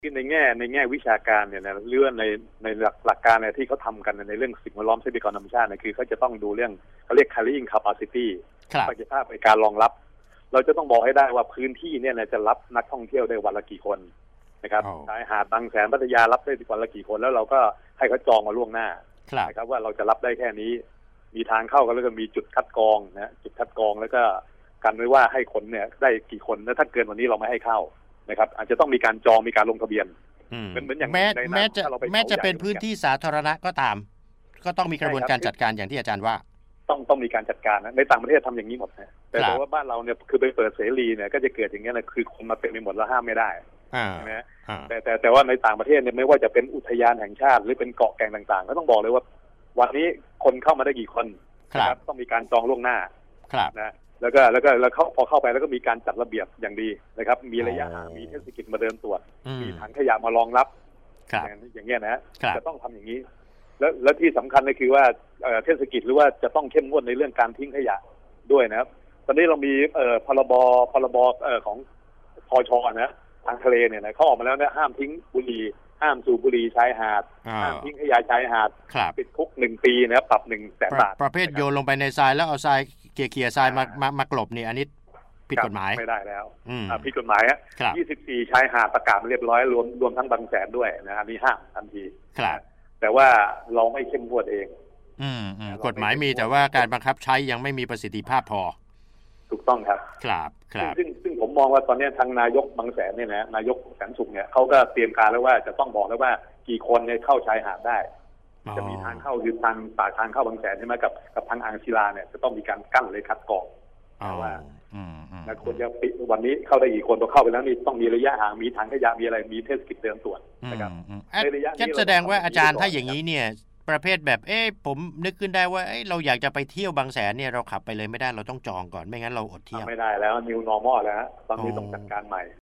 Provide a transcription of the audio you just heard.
ในแง่วิชาการเนี่ยนะเรื่องในหลักการเนี่ยที่เขาทำกันในเรื่องสิ่งแวดล้อมทรัพยากรธรรมชาติเนี่ยคือเขาจะต้องดูเรื่องเขาเรียก carrying capacity ประสิทธิภาพในการรองรับเราจะต้องบอกให้ได้ว่าพื้นที่เนี่ยจะรับนักท่องเที่ยวได้วันละกี่คนนะครับชายหาดบางแสนพัทยารับได้วันละกี่คนแล้วเราก็ให้เขาจองมาล่วงหน้านะครับว่าเราจะรับได้แค่นี้มีทางเข้ากันแล้วก็มีจุดคัดกรองนะจุดคัดกรองแล้วก็กันไว้ว่าให้คนเนี่ยได้กี่คนแล้วถ้าเกินวันนี้เราไม่ให้เข้านะครับอาจจะต้องมีการจองมีการลงทะเบียนเหมือนอย่างแม้จะเป็นพื้นที่สาธารณะก็ตามก็ต้องมีกระบวนการจัดการอย่างที่อาจารย์ว่าต้องมีการจัดการนะในต่างประเทศทำอย่างนี้หมดนะแต่ว่าบ้านเราเนี่ยคือไปเปิดเสรีเนี่ยก็จะเกิดอย่างเงี้ยนะคือคนมาเต็มไปหมดแล้วห้ามไม่ได้ใช่ไหมแต่ว่าในต่างประเทศเนี่ยไม่ว่าจะเป็นอุทยานแห่งชาติหรือเป็นเกาะแก่งต่างๆก็ต้องบอกเลยว่าวันนี้คนเข้ามาได้กี่คนครับต้องมีการจองล่วงหน้านะแล้วเขาพอเข้าไปแล้วก็มีการจัดระเบียบอย่างดีนะครับมีระยะห่างมีเทศกิจมาเดินตรวจมีถังขยะมารองรับอย่างเงี้ยนะจะต้องทำอย่างนี้แล้วที่สำคัญก็คือว่าเทศกิจหรือว่าจะต้องเข้มงวดในเรื่องการทิ้งขยะด้วยนะครับตอนนี้เรามีพรบของพช.นะทางทะเลเนี่ยนะเขาออกมาแล้วเนี่ยห้ามทิ้งบุหรี่ห้ามสูบบุหรี่ชายหาดห้ามทิ้งขยะชายหาดติดคุก1 ปีนะครับปรับ100,000 บาทประเภทโยนลงไปในทรายแล้วเอาทรายเขี่ยทรายมากลบนี่อันนี้ผิดกฎหมายไม่ได้แล้วผิดกฎหมายฮะ24ชายหาดประกาศเรียบร้อยรวมทั้งบางแสนด้วยนะอันนี้ห้ามทันทีแต่ว่าเราไม่เข้มงวดเองกฎหมายมีแต่ว่าการบังคับใช้ยังไม่มีประสิทธิภาพพอถูกต้องครับซึ่งผมมองว่าตอนนี้ทางนายกบางแสนเนี่ยนะนายกแสนสุขเนี่ยเขาก็เตรียมการแล้วว่าจะต้องบอกแล้วว่ากี่คนเนี่ยเข้าชายหาดได้จะมีทางเข้าคือปากทางเข้าบางแสนใช่ไหมกับทางอ่างศิลาเนี่ยจะต้องมีการกั้นเลยคัดกรองว่าควรจะปิดวันนี้เข้าได้กี่คนพอเข้าไปแล้วนี่ต้องมีระยะห่างมีถังขยะมีอะไรมีเทศกิจเดินตรวจนะครับในระยะนี้แสดงว่าอาจารย์ถ้าอย่างนี้เนี่ยประเภทแบบผมนึกขึ้นได้ว่าเราอยากจะไปเที่ยวบางแสนเนี่ยเราขับไปเลยไม่ได้เราต้องจองก่อนไม่งั้นเราอดเที่ยวไม่ได้แล้ว New Normal แล้วตอนนี้ต้องจัดการใหม่